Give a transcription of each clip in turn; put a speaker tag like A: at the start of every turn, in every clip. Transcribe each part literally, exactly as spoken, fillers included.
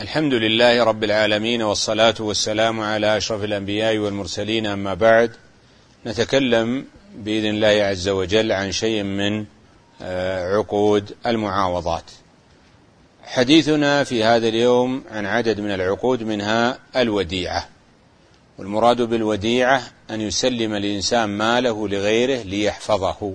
A: الحمد لله رب العالمين، والصلاة والسلام على أشرف الأنبياء والمرسلين، أما بعد. نتكلم بإذن الله عز وجل عن شيء من عقود المعاوضات. حديثنا في هذا اليوم عن عدد من العقود، منها الوديعة. والمراد بالوديعة أن يسلم الإنسان ماله لغيره ليحفظه،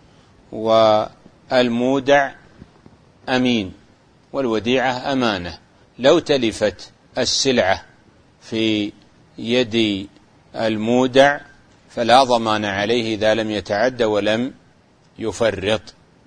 A: والمودع أمين، والوديعة أمانة. لو تلفت السلعة في يد المودع فلا ضمان عليه إذا لم يتعد ولم يفرط.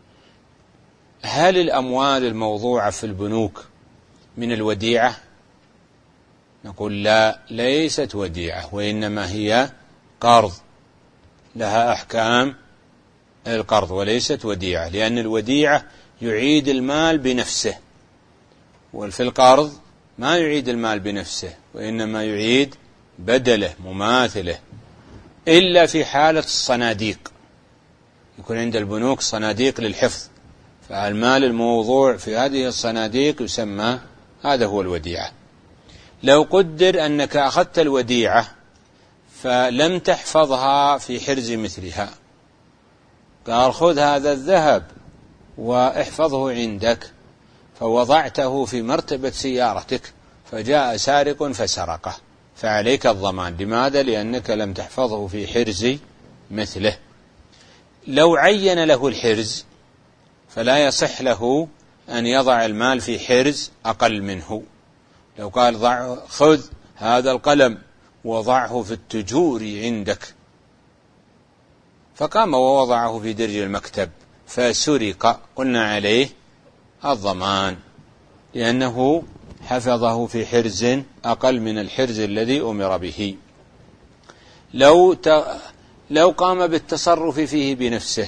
A: هل الأموال الموضوعة في البنوك من الوديعة؟ نقول لا، ليست وديعة، وإنما هي قرض، لها أحكام القرض وليست وديعة، لأن الوديعة يعيد المال بنفسه، وفي القرض ما يعيد المال بنفسه وإنما يعيد بدله مماثله، إلا في حالة الصناديق. يكون عند البنوك صناديق للحفظ، فالمال الموضوع في هذه الصناديق يسمى، هذا هو الوديعة. لو قدر أنك أخذت الوديعة فلم تحفظها في حرز مثلها، قال خذ هذا الذهب واحفظه عندك، فوضعته في مرتبة سيارتك فجاء سارق فسرقه، فعليك الضمان. لماذا؟ لأنك لم تحفظه في حرز مثله. لو عين له الحرز فلا يصح له أن يضع المال في حرز أقل منه. لو قال ضع خذ هذا القلم وضعه في التجور عندك، فقام ووضعه في درج المكتب فسرق، قلنا عليه الضمان، لأنه حفظه في حرز أقل من الحرز الذي أمر به. لو ت... لو قام بالتصرف فيه بنفسه،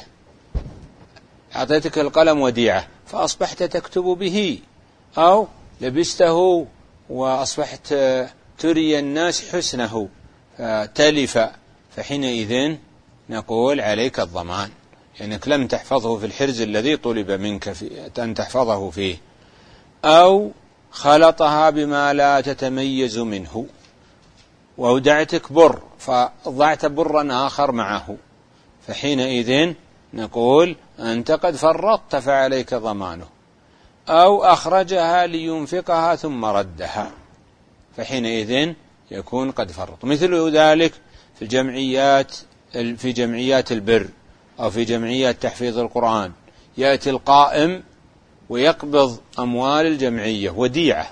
A: أعطيتك القلم وديعة فأصبحت تكتب به، أو لبسته وأصبحت تري الناس حسنه فتلف، فحينئذ نقول عليك الضمان، لأنك لم تحفظه في الحرز الذي طلب منك في أن تحفظه فيه. أو خلطها بما لا تتميز منه، وأودعتك بر فضعت برا آخر معه، فحينئذ نقول أنت قد فرطت فعليك ضمانه. أو أخرجها لينفقها ثم ردها، فحينئذ يكون قد فرط. مثل ذلك في الجمعيات، في جمعيات البر أو في جمعيات تحفيظ القرآن، يأتي القائم ويقبض أموال الجمعية وديعة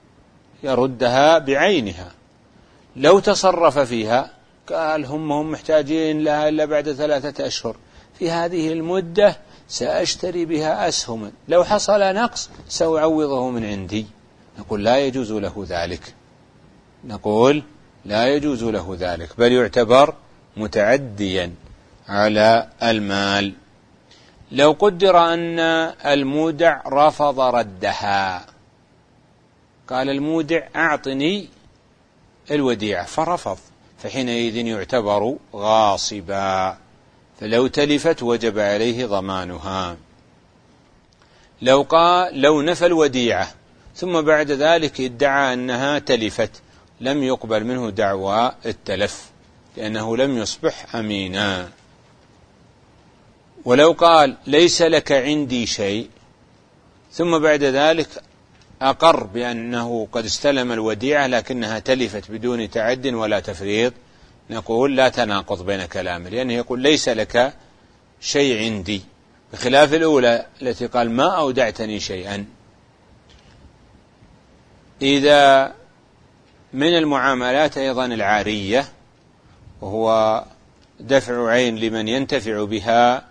A: يردها بعينها. لو تصرف فيها قال هم هم محتاجين لها إلا بعد ثلاثة أشهر، في هذه المدة سأشتري بها أسهم، لو حصل نقص سأعوضه من عندي، نقول لا يجوز له ذلك، نقول لا يجوز له ذلك، بل يعتبر متعديا على المال. لو قدر أن المودع رفض ردها، قال المودع أعطني الوديعة فرفض، فحينئذ يعتبر غاصبا، فلو تلفت وجب عليه ضمانها. لو قال لو نفى الوديعة ثم بعد ذلك ادعى أنها تلفت، لم يقبل منه دعوى التلف، لأنه لم يصبح أمينا. ولو قال ليس لك عندي شيء ثم بعد ذلك أقر بأنه قد استلم الوديعة لكنها تلفت بدون تعد ولا تفريط، نقول لا تناقض بين كلامه، لأنه يقول ليس لك شيء عندي، بخلاف الأولى التي قال ما أودعتني شيئا. إذا من المعاملات أيضا العارية، وهو دفع عين لمن ينتفع بها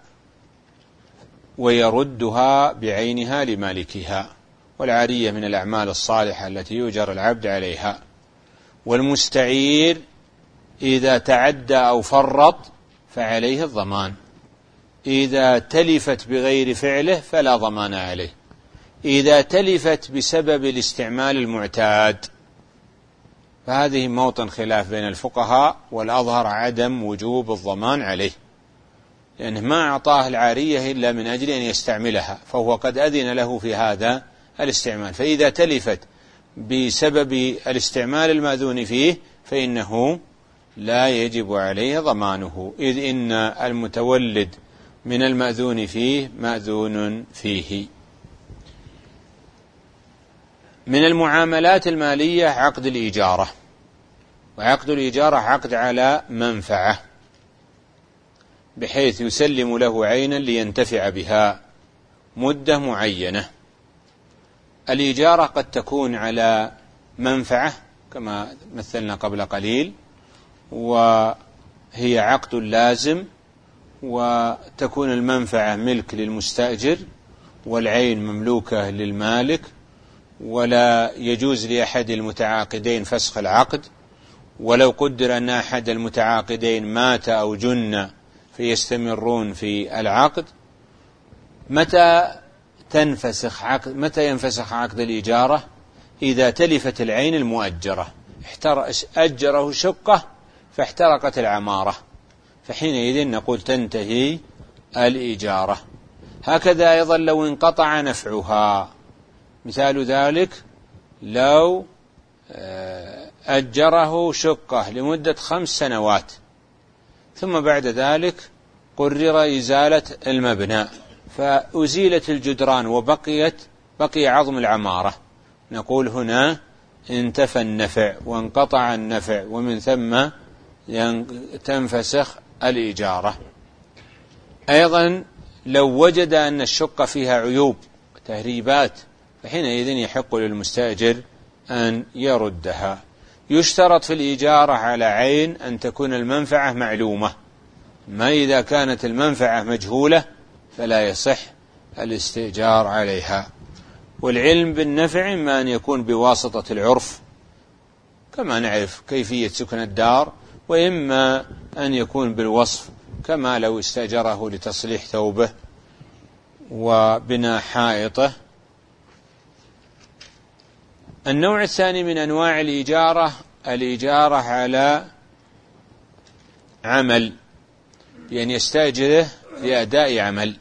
A: ويردها بعينها لمالكها، والعارية من الأعمال الصالحة التي يؤجر العبد عليها. والمستعير إذا تعدى أو فرط فعليه الضمان، إذا تلفت بغير فعله فلا ضمان عليه، إذا تلفت بسبب الاستعمال المعتاد فهذه موطن خلاف بين الفقهاء، والأظهر عدم وجوب الضمان عليه، لأنه ما أعطاه العارية إلا من أجل أن يستعملها، فهو قد أذن له في هذا الاستعمال. فإذا تلفت بسبب الاستعمال المأذون فيه فإنه لا يجب عليه ضمانه، إذ إن المتولد من المأذون فيه مأذون فيه. من المعاملات المالية عقد الإجارة، وعقد الإجارة عقد على منفعة بحيث يسلم له عينا لينتفع بها مدة معينة. الإجارة قد تكون على منفعة كما مثلنا قبل قليل، وهي عقد لازم، وتكون المنفعة ملك للمستأجر والعين مملوكة للمالك، ولا يجوز لأحد المتعاقدين فسخ العقد، ولو قدر أن أحد المتعاقدين مات أو جن فيستمرون في العقد. متى تنفسخ عقد متى ينفسخ عقد الإجارة؟ إذا تلفت العين المؤجرة، أجره شقة فاحترقت العمارة، فحينئذ نقول تنتهي الإجارة. هكذا أيضا لو انقطع نفعها، مثال ذلك لو أجره شقة لمدة خمس سنوات ثم بعد ذلك قرر إزالة المبنى فأزيلت الجدران وبقيت بقي عظم العمارة، نقول هنا انتفى النفع وانقطع النفع، ومن ثم تنفسخ الإجارة. أيضا لو وجد أن الشقة فيها عيوب تهريبات فحينئذ يحق للمستأجر أن يردها. يشترط في الإجارة على عين أن تكون المنفعة معلومة، ما إذا كانت المنفعة مجهولة فلا يصح الاستئجار عليها. والعلم بالنفع إما أن يكون بواسطة العرف كما نعرف كيفية سكن الدار، وإما أن يكون بالوصف كما لو استأجره لتصليح ثوبه وبناء حائطه. النوع الثاني من أنواع الإجارة الإجارة على عمل، بأن يستأجره لأداء عمل.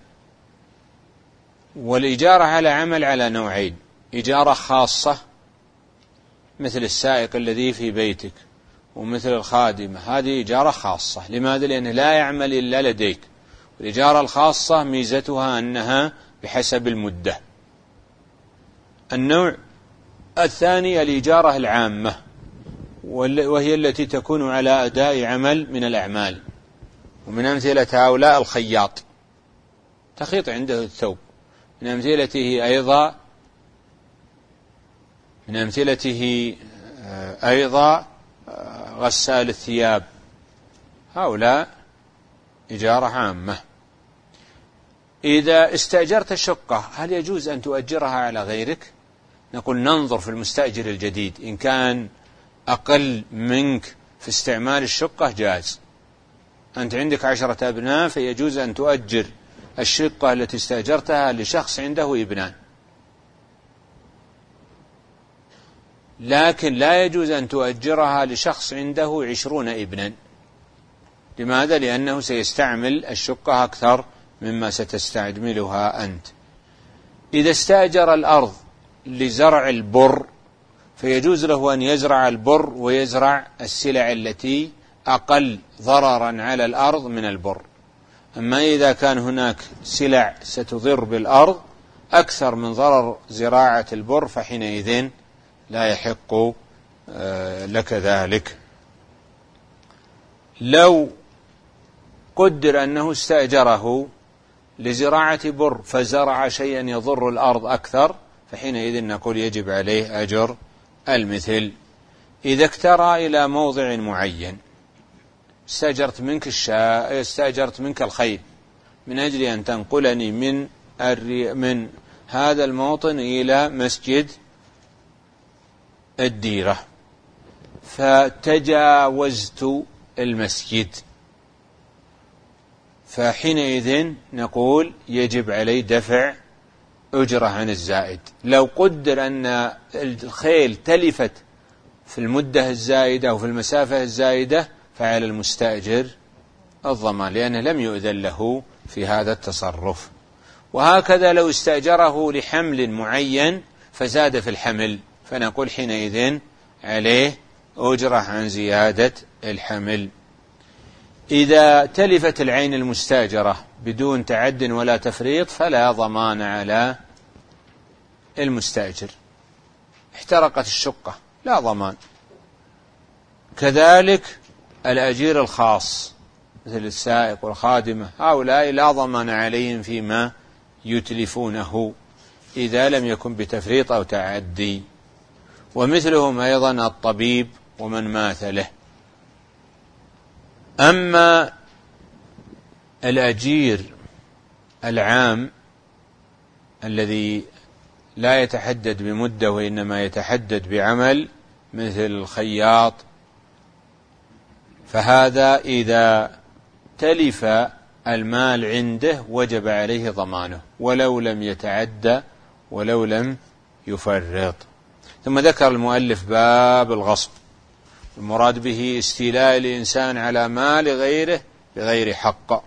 A: والإجارة على عمل على نوعين: إجارة خاصة مثل السائق الذي في بيتك ومثل الخادمة، هذه إجارة خاصة. لماذا؟ لأنه لا يعمل إلا لديك. والإجارة الخاصة ميزتها أنها بحسب المدة. النوع الثاني الإجارة العامة، وهي التي تكون على أداء عمل من الأعمال. ومن أمثلة هؤلاء الخياط، تخيط عنده الثوب. من أمثلته أيضا من أمثلته أيضا غسال الثياب، هؤلاء إجارة عامة. إذا استأجرت الشقة هل يجوز أن تؤجرها على غيرك؟ نقول ننظر في المستأجر الجديد، إن كان أقل منك في استعمال الشقة جاز. أنت عندك عشرة أبناء فيجوز أن تؤجر الشقة التي استأجرتها لشخص عنده ابنان، لكن لا يجوز أن تؤجرها لشخص عنده عشرون ابنا. لماذا؟ لأنه سيستعمل الشقة أكثر مما ستستعملها أنت. إذا استأجر الأرض لزرع البر فيجوز له أن يزرع البر ويزرع السلع التي أقل ضررا على الأرض من البر. أما إذا كان هناك سلع ستضر بالأرض أكثر من ضرر زراعة البر فحينئذ لا يحق لك ذلك. لو قدر أنه استأجره لزراعة بر فزرع شيئا يضر الأرض أكثر فحينئذ نقول يجب عليه أجر المثل. إذا اكترى إلى موضع معين، استأجرت منك الشاء استأجرت منك الخيل من أجل أن تنقلني من من هذا الموطن إلى مسجد الديرة، فتجاوزت المسجد، فحينئذ نقول يجب علي دفع أجرة عن الزائد. لو قدر أن الخيل تلفت في المدة الزائدة أو في المسافة الزائدة فعلى المستأجر الضمان، لأنه لم يؤذن له في هذا التصرف. وهكذا لو استأجره لحمل معين فزاد في الحمل فنقول حينئذ عليه أجرة عن زيادة الحمل. إذا تلفت العين المستأجرة بدون تعد ولا تفريط فلا ضمان على المستأجر. احترقت الشقة لا ضمان. كذلك الأجير الخاص مثل السائق والخادمة هؤلاء لا ضمان عليهم فيما يتلفونه إذا لم يكن بتفريط أو تعدي. ومثلهم أيضا الطبيب ومن مات له. أما الأجير العام الذي لا يتحدد بمدة وإنما يتحدد بعمل مثل الخياط، فهذا إذا تلف المال عنده وجب عليه ضمانه ولو لم يتعدى ولو لم يفرط. ثم ذكر المؤلف باب الغصب، المراد به استيلاء الإنسان على مال غيره بغير حق.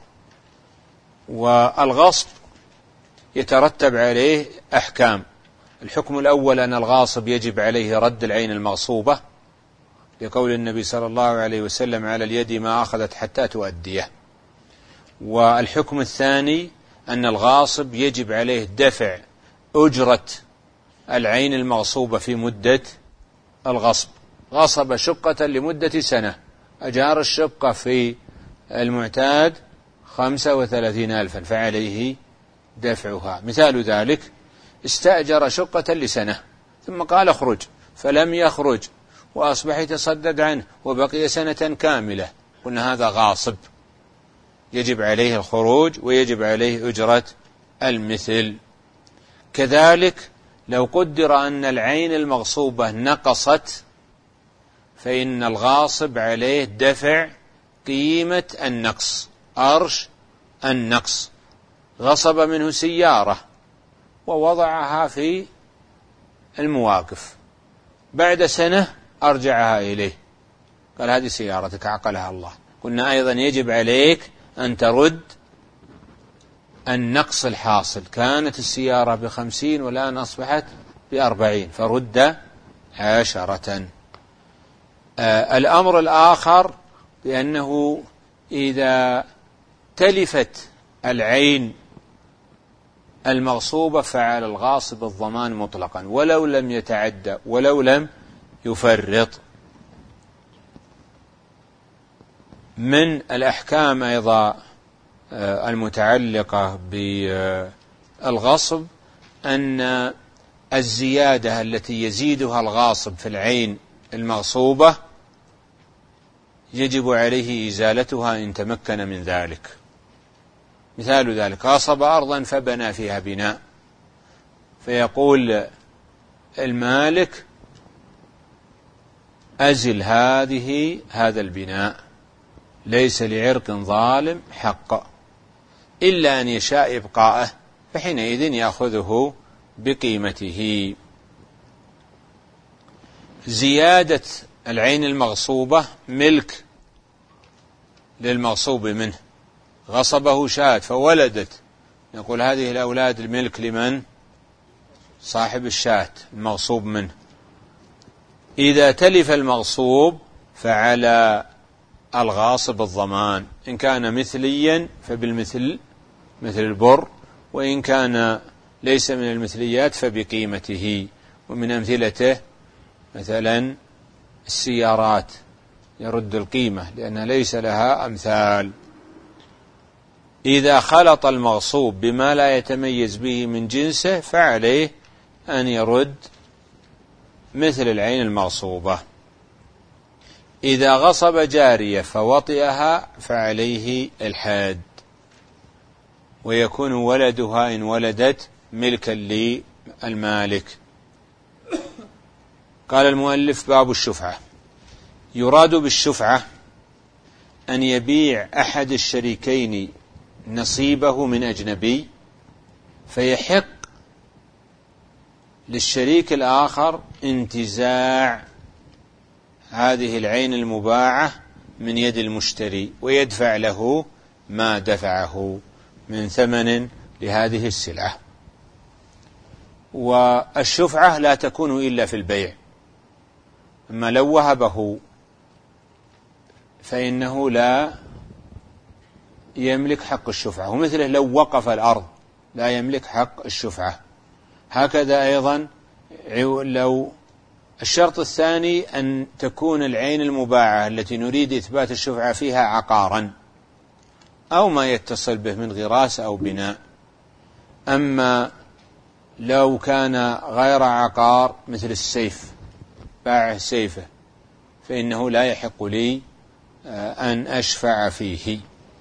A: والغصب يترتب عليه أحكام. الحكم الأول أن الغاصب يجب عليه رد العين المغصوبة لقول النبي صلى الله عليه وسلم على اليد ما أخذت حتى تؤديه. والحكم الثاني أن الغاصب يجب عليه دفع أجرة العين المغصوبة في مدة الغصب. غصب شقة لمدة سنة، أجار الشقة في المعتاد خمسة وثلاثين ألفا فعليه دفعها. مثال ذلك استأجر شقة لسنة ثم قال اخرج فلم يخرج وأصبح يتصدد عنه وبقي سنة كاملة، قلنا هذا غاصب يجب عليه الخروج ويجب عليه أجرة المثل. كذلك لو قدر أن العين المغصوبة نقصت فإن الغاصب عليه دفع قيمة النقص، أرش النقص. غصب منه سيارة ووضعها في المواقف، بعد سنة أرجعها إليه قال هذه سيارتك عقلها الله، قلنا أيضا يجب عليك أن ترد النقص الحاصل. كانت السيارة بخمسين والآن أصبحت بأربعين فرد عشرة. آه الأمر الآخر بأنه إذا تلفت العين المغصوبة فعلى الغاصب الضمان مطلقا ولو لم يتعدى ولو لم يفرط. من الأحكام أيضا المتعلقة بالغصب أن الزيادة التي يزيدها الغاصب في العين المغصوبة يجب عليه إزالتها إن تمكن من ذلك. مثال ذلك غصب أرضا فبنى فيها بناء، فيقول المالك أزل هذه هذا البناء، ليس لعرق ظالم حق إلا أن يشاء إبقاءه، فحينئذ يأخذه بقيمته. زيادة العين المغصوبة ملك للمغصوب منه، غصبه شاة فولدت، نقول هذه الأولاد الملك لمن؟ صاحب الشاة المغصوب منه. إذا تلف المغصوب فعلى الغاصب الضمان، إن كان مثليا فبالمثل مثل البر، وإن كان ليس من المثليات فبقيمته. ومن أمثلته مثلا السيارات يرد القيمة لأنها ليس لها أمثال. إذا خلط المغصوب بما لا يتميز به من جنسه فعليه أن يرد مثل العين المغصوبة. إذا غصب جارية فوطئها فعليه الحاد، ويكون ولدها إن ولدت ملكا للمالك. قال المؤلف باب الشفعة. يراد بالشفعة أن يبيع أحد الشريكين نصيبه من أجنبي، فيحق للشريك الآخر انتزاع هذه العين المباعة من يد المشتري ويدفع له ما دفعه من ثمن لهذه السلعة. والشفعة لا تكون إلا في البيع. أما لو وهبه فإنه لا يملك حق الشفعة، ومثله لو وقف الأرض لا يملك حق الشفعة. هكذا أيضا لو الشرط الثاني أن تكون العين المباعة التي نريد إثبات الشفعة فيها عقارا أو ما يتصل به من غراس أو بناء. أما لو كان غير عقار مثل السيف، باع سيفه، فإنه لا يحق لي أن أشفع فيه،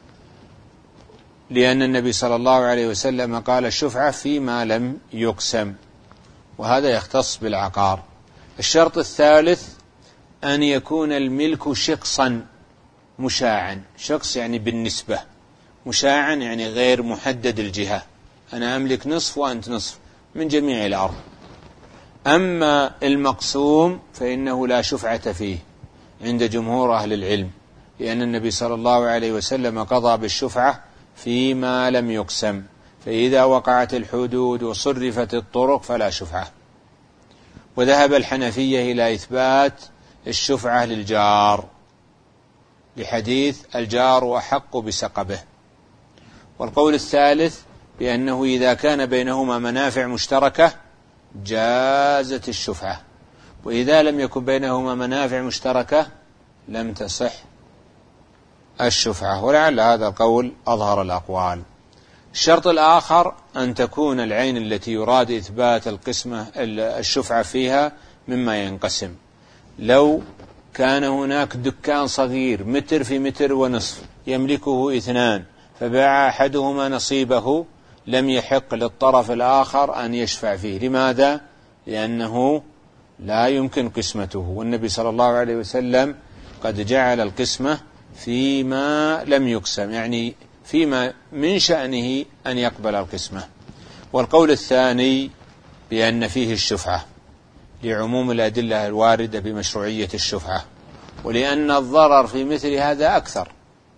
A: لأن النبي صلى الله عليه وسلم قال الشفعة فيما لم يقسم، وهذا يختص بالعقار. الشرط الثالث أن يكون الملك شقصا مشاعا، شقص يعني بالنسبة، مشاعا يعني غير محدد الجهة، أنا أملك نصف وأنت نصف من جميع الأرض. أما المقسوم فإنه لا شفعة فيه عند جمهور أهل العلم، لأن النبي صلى الله عليه وسلم قضى بالشفعة فيما لم يقسم، فإذا وقعت الحدود وصرفت الطرق فلا شفعة. وذهب الحنفية إلى إثبات الشفعة للجار لحديث الجار أحق بسقبه. والقول الثالث بأنه إذا كان بينهما منافع مشتركة جازت الشفعة، وإذا لم يكن بينهما منافع مشتركة لم تصح الشفعة، ولعل هذا القول أظهر الأقوال. الشرط الآخر أن تكون العين التي يراد إثبات القسمة الشفعة فيها مما ينقسم. لو كان هناك دكان صغير متر في متر ونصف يملكه اثنان، فباع أحدهما نصيبه، لم يحق للطرف الآخر أن يشفع فيه. لماذا؟ لأنه لا يمكن قسمته، والنبي صلى الله عليه وسلم قد جعل القسمة فيما لم يقسم، يعني فيما من شأنه أن يقبل القسمة. والقول الثاني بأن فيه الشفعة لعموم الأدلة الواردة بمشروعية الشفعة، ولأن الضرر في مثل هذا أكثر.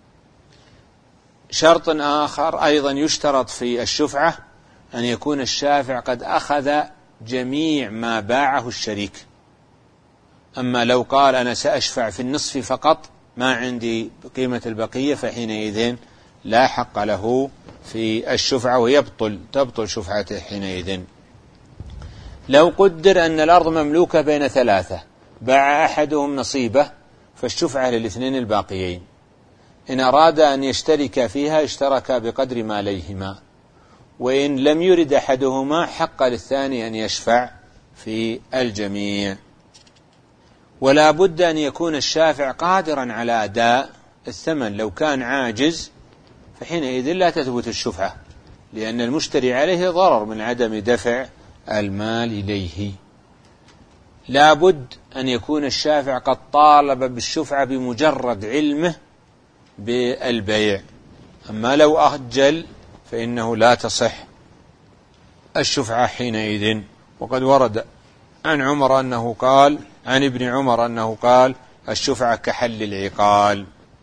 A: شرط آخر أيضا يشترط في الشفعة أن يكون الشافع قد أخذ جميع ما باعه الشريك. أما لو قال أنا سأشفع في النصف فقط ما عندي قيمة البقية، فحينئذ لا حق له في الشفعة ويبطل تبطل شفعته حينئذ. لو قدر أن الأرض مملوكة بين ثلاثة، باع أحدهم نصيبه، فالشفعة للاثنين الباقيين، إن أراد أن يشترك فيها اشترك بقدر ما ليهما، وإن لم يرد أحدهما حق للثاني أن يشفع في الجميع. ولا بد أن يكون الشافع قادرا على أداء الثمن، لو كان عاجز فحينئذ لا تثبت الشفعة، لأن المشتري عليه ضرر من عدم دفع المال إليه. لا بد أن يكون الشافع قد طالب بالشفعة بمجرد علمه بالبيع. أما لو أجل فإنه لا تصح الشفعة حينئذ. وقد ورد عن عمر أنه قال عن ابن عمر أنه قال الشفعة كحل العقال.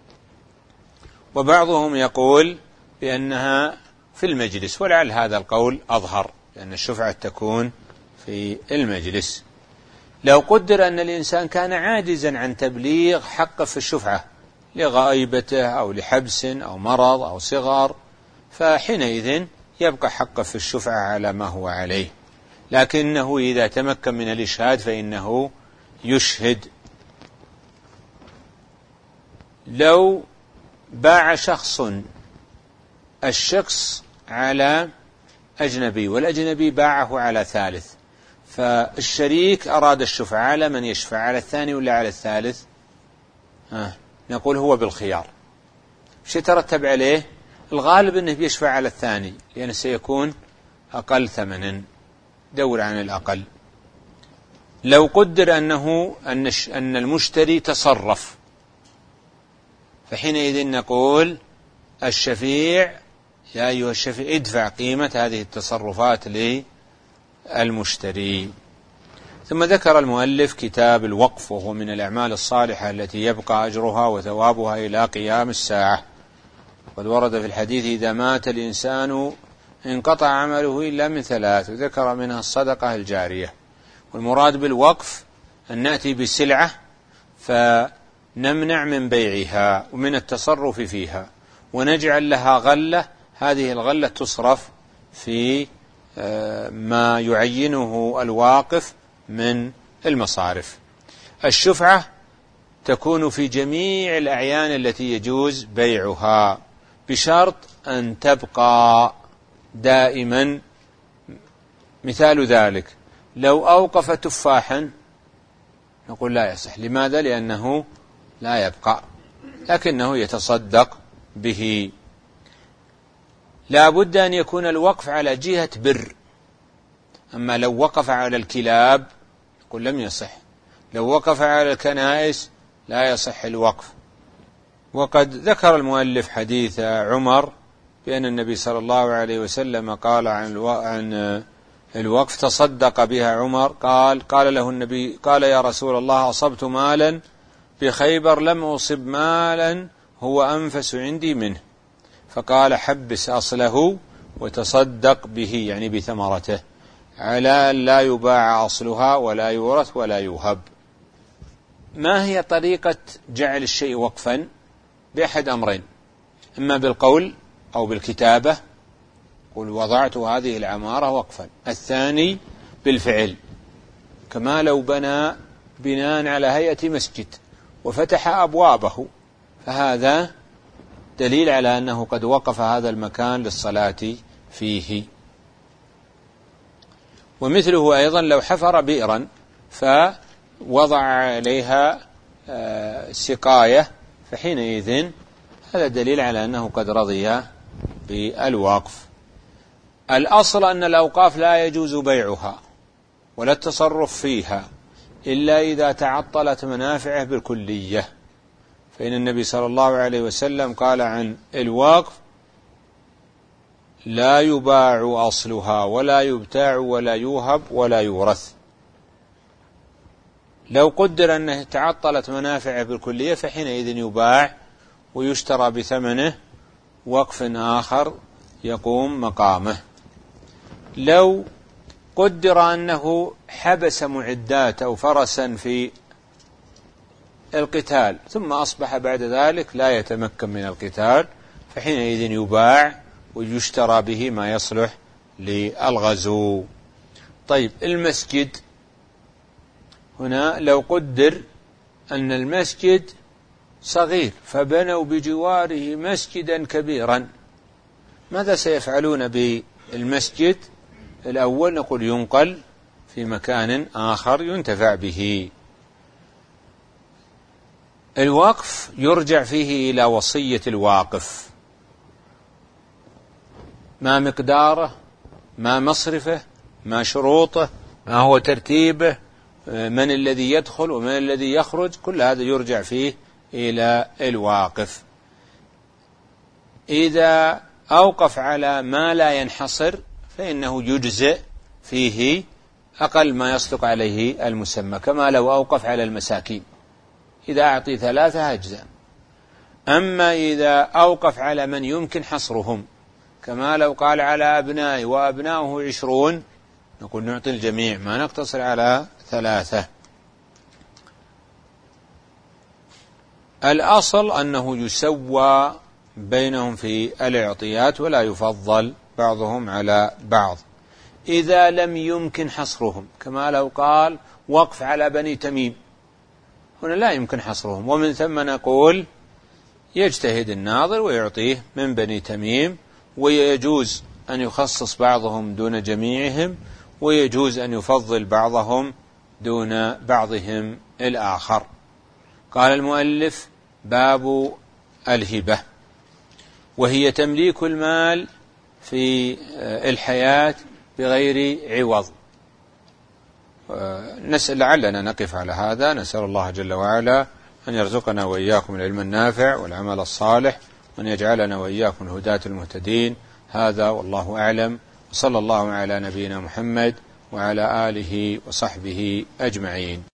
A: وبعضهم يقول بأنها في المجلس، ولعل هذا القول أظهر، لأن الشفعة تكون في المجلس. لو قدر أن الإنسان كان عاجزا عن تبليغ حقه في الشفعة لغائبته أو لحبس أو مرض أو صغر، فحينئذ يبقى حقه في الشفعة على ما هو عليه، لكنه إذا تمكن من الإشهاد فإنه يشهد. لو باع شخص الشخص على أجنبي والأجنبي باعه على ثالث، فالشريك أراد الشفعة على من يشفع، على الثاني ولا على الثالث؟ آه. نقول هو بالخيار. شو يترتب عليه؟ الغالب أنه بيشفع على الثاني، لأنه سيكون أقل ثمنا، دور عن الأقل. لو قدر أنه أن المشتري تصرف، فحينئذ نقول الشفيع يا أيها الشفيع ادفع قيمة هذه التصرفات للمشتري. ثم ذكر المؤلف كتاب الوقف، وهو من الأعمال الصالحة التي يبقى أجرها وثوابها إلى قيام الساعة. قد ورد في الحديث إذا مات الإنسان انقطع عمله إلا من ثلاث، وذكر منها الصدقة الجارية. والمراد بالوقف أن نأتي بسلعة فنمنع من بيعها ومن التصرف فيها، ونجعل لها غلة، هذه الغلة تصرف في ما يعينه الواقف من المصارف. الشفعة تكون في جميع الأعيان التي يجوز بيعها بشرط أن تبقى دائما. مثال ذلك لو أوقف تفاحا نقول لا يصح. لماذا؟ لأنه لا يبقى، لكنه يتصدق به. لا بد أن يكون الوقف على جهة بر. أما لو وقف على الكلاب نقول لم يصح، لو وقف على الكنائس لا يصح الوقف. وقد ذكر المؤلف حديث عمر بأن النبي صلى الله عليه وسلم قال عن الوقف تصدق بها عمر، قال قال له النبي قال يا رسول الله أصبت مالا بخيبر لم أصب مالا هو أنفس عندي منه، فقال حبس أصله وتصدق به، يعني بثمرته، على أن لا يباع أصلها ولا يورث ولا يوهب. ما هي طريقة جعل الشيء وقفا؟ بأحد أمرين، إما بالقول أو بالكتابة، قل وضعت هذه العمارة وقفا. الثاني بالفعل، كما لو بنى بناء على هيئة مسجد وفتح أبوابه، فهذا دليل على أنه قد وقف هذا المكان للصلاة فيه. ومثله أيضا لو حفر بئرا فوضع عليها سقاية، فحينئذ هذا دليل على أنه قد رضي بالوقف. الأصل أن الأوقاف لا يجوز بيعها ولا التصرف فيها إلا إذا تعطلت منافعه بالكلية، فإن النبي صلى الله عليه وسلم قال عن الوقف لا يباع أصلها ولا يبتاع ولا يوهب ولا يورث. لو قدر أنه تعطلت منافعه بالكلية فحينئذ يباع ويشترى بثمنه وقف آخر يقوم مقامه. لو قدر أنه حبس معدات أو فرسا في القتال ثم أصبح بعد ذلك لا يتمكن من القتال، فحينئذ يباع ويشترى به ما يصلح للغزو. طيب المسجد هنا لو قدر أن المسجد صغير فبنوا بجواره مسجدا كبيرا، ماذا سيفعلون بالمسجد الأول؟ نقول ينقل في مكان آخر ينتفع به. الوقف يرجع فيه إلى وصية الواقف، ما مقداره، ما مصرفه، ما شروطه، ما هو ترتيبه، من الذي يدخل ومن الذي يخرج، كل هذا يرجع فيه إلى الواقف. إذا أوقف على ما لا ينحصر فإنه يجزئ فيه أقل ما يصدق عليه المسمى، كما لو أوقف على المساكين، إذا أعطي ثلاثة أجزاء. أما إذا أوقف على من يمكن حصرهم، كما لو قال على أبنائي وأبناؤه عشرون، نقول نعطي الجميع ما نقتصر على ثلاثة. الأصل أنه يسوى بينهم في الإعطيات ولا يفضل بعضهم على بعض. إذا لم يمكن حصرهم، كما لو قال وقف على بني تميم، هنا لا يمكن حصرهم، ومن ثم نقول يجتهد الناظر ويعطيه من بني تميم، ويجوز أن يخصص بعضهم دون جميعهم، ويجوز أن يفضل بعضهم دون بعضهم الآخر. قال المؤلف باب الهبة، وهي تمليك المال في الحياة بغير عوض. نسأل لعلنا نقف على هذا، نسأل الله جل وعلا أن يرزقنا وإياكم العلم النافع والعمل الصالح، وأن يجعلنا وإياكم الهداة المهتدين. هذا والله أعلم، وصلى الله على نبينا محمد وعلى آله وصحبه أجمعين.